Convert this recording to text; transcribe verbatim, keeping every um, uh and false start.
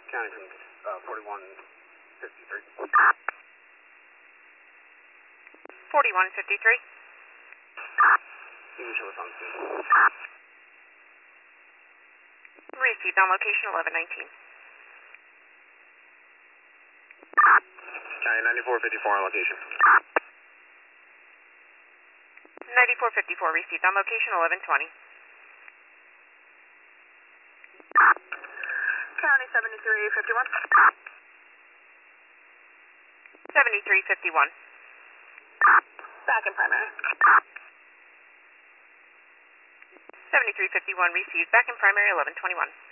County from uh, forty-one fifty-three. forty-one fifty-three. You can show us on the scene. Received on location eleven nineteen. County ninety-four fifty-four on location. ninety-four fifty-four received on location eleven twenty. County seventy-three fifty-one. seventy-three fifty-one. Back in primary. seventy-three fifty-one received back in primary eleven twenty-one.